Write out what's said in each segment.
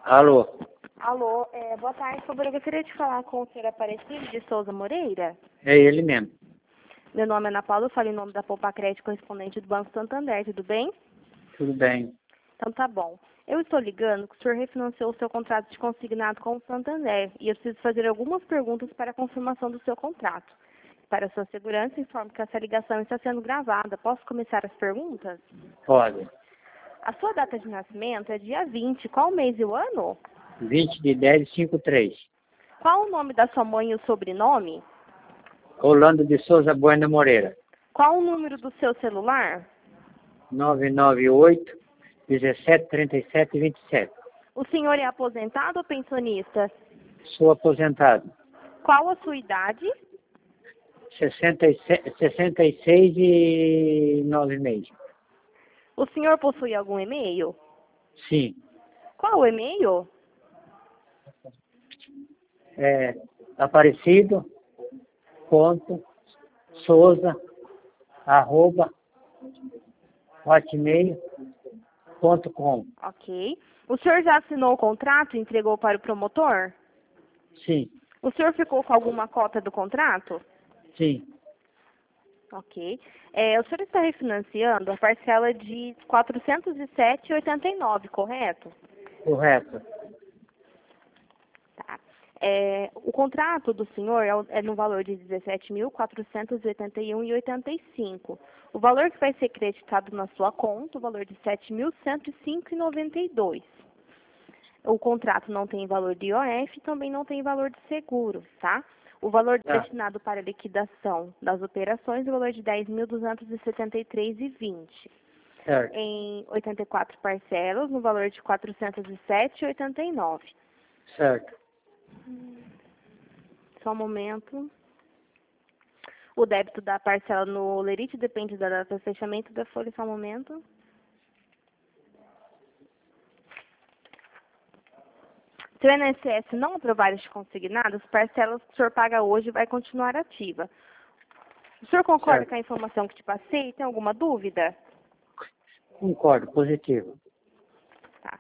Alô? Alô, boa tarde, por favor, eu gostaria de falar com o senhor Aparecido de Souza Moreira. É ele mesmo. Meu nome é Ana Paula, eu falo em nome da Poupa Crédito, correspondente do Banco Santander, tudo bem? Tudo bem. Então tá bom. Eu estou ligando que o senhor refinanciou o seu contrato de consignado com o Santander e eu preciso fazer algumas perguntas para a confirmação do seu contrato. Para sua segurança, informo que essa ligação está sendo gravada. Posso começar as perguntas? Pode. A sua data de nascimento é dia 20. Qual o mês e o ano? 20/10/53. Qual o nome da sua mãe e o sobrenome? Rolando de Souza Bueno Moreira. Qual o número do seu celular? 998 173727. O senhor é aposentado ou pensionista? Sou aposentado. Qual a sua idade? 66 e 9 meses. O senhor possui algum e-mail? Sim. Qual o e-mail? É Aparecido ponto Souza @hotmail.com. Ok. O senhor já assinou o contrato e entregou para o promotor? Sim. O senhor ficou com alguma cota do contrato? Sim. Ok. O senhor está refinanciando a parcela de R$ 407,89, correto? Correto. Tá. O contrato do senhor é no valor de R$ 17.481,85. O valor que vai ser creditado na sua conta, o valor de R$ 7.105,92. O contrato não tem valor de IOF e também não tem valor de seguro, tá? O valor destinado para a liquidação das operações é o valor de R$ 10.273,20. Certo. Em 84 parcelas, no valor de R$ 407,89. Certo. Só um momento. O débito da parcela no Lerite depende da data de fechamento da folha. Só um momento. Se o INSS não aprovar este consignado, as parcelas que o senhor paga hoje vai continuar ativa. O senhor concorda com a informação que te passei? Tem alguma dúvida? Concordo, positivo. Tá.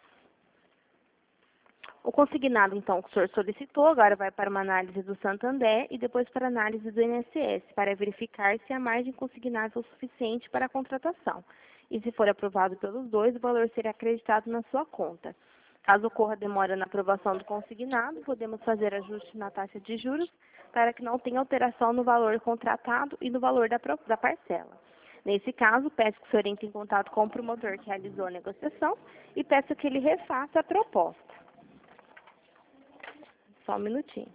O consignado, então, que o senhor solicitou, agora vai para uma análise do Santander e depois para análise do INSS, para verificar se a margem consignável é o suficiente para a contratação. E se for aprovado pelos dois, o valor será acreditado na sua conta. Caso ocorra demora na aprovação do consignado, podemos fazer ajuste na taxa de juros para que não tenha alteração no valor contratado e no valor da parcela. Nesse caso, peço que o senhor entre em contato com o promotor que realizou a negociação e peço que ele refaça a proposta. Só um minutinho.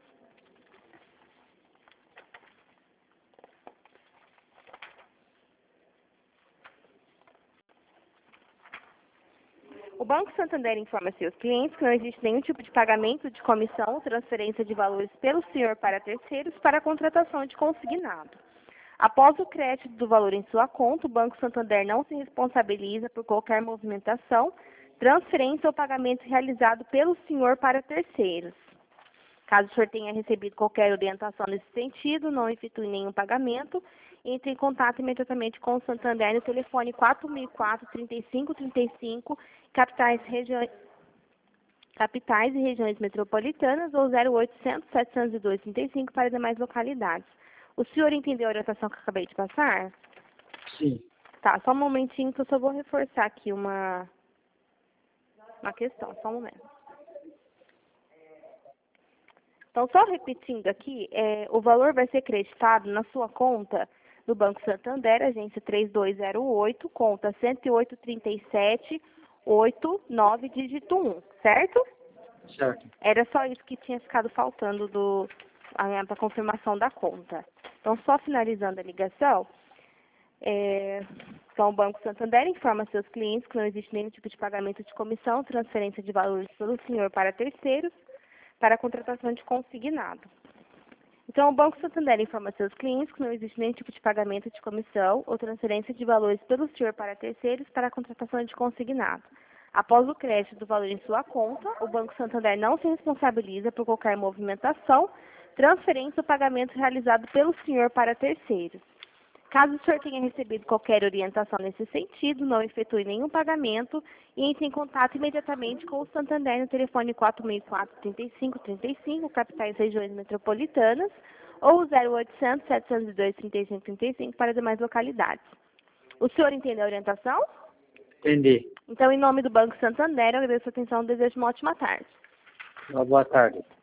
O Banco Santander informa seus clientes que não existe nenhum tipo de pagamento de comissão ou transferência de valores pelo senhor para terceiros para a contratação de consignado. Após o crédito do valor em sua conta, o Banco Santander não se responsabiliza por qualquer movimentação, transferência ou pagamento realizado pelo senhor para terceiros. Caso o senhor tenha recebido qualquer orientação nesse sentido, não efetue nenhum pagamento, entre em contato imediatamente com o Santander no telefone 4004-3535, capitais e regiões metropolitanas, ou 0800-702-35 para demais localidades. O senhor entendeu a orientação que eu acabei de passar? Sim. Tá, só um momentinho que eu só vou reforçar aqui uma questão, só um momento. Então, só repetindo aqui, o valor vai ser creditado na sua conta do Banco Santander, agência 3208, conta 108.37.89, dígito 1, certo? Certo. Era só isso que tinha ficado faltando para confirmação da conta. Então, só finalizando a ligação, então, o Banco Santander informa seus clientes que não existe nenhum tipo de pagamento de comissão, transferência de valores pelo senhor para terceiros, para a contratação de consignado. Então, o Banco Santander informa seus clientes que não existe nenhum tipo de pagamento de comissão ou transferência de valores pelo senhor para terceiros para a contratação de consignado. Após o crédito do valor em sua conta, o Banco Santander não se responsabiliza por qualquer movimentação, transferência ou pagamento realizado pelo senhor para terceiros. Caso o senhor tenha recebido qualquer orientação nesse sentido, não efetue nenhum pagamento e entre em contato imediatamente com o Santander no telefone 464-3535, capitais regiões metropolitanas, ou 0800-702-3535 para demais localidades. O senhor entendeu a orientação? Entendi. Então, em nome do Banco Santander, eu agradeço a atenção e desejo uma ótima tarde. Uma boa tarde.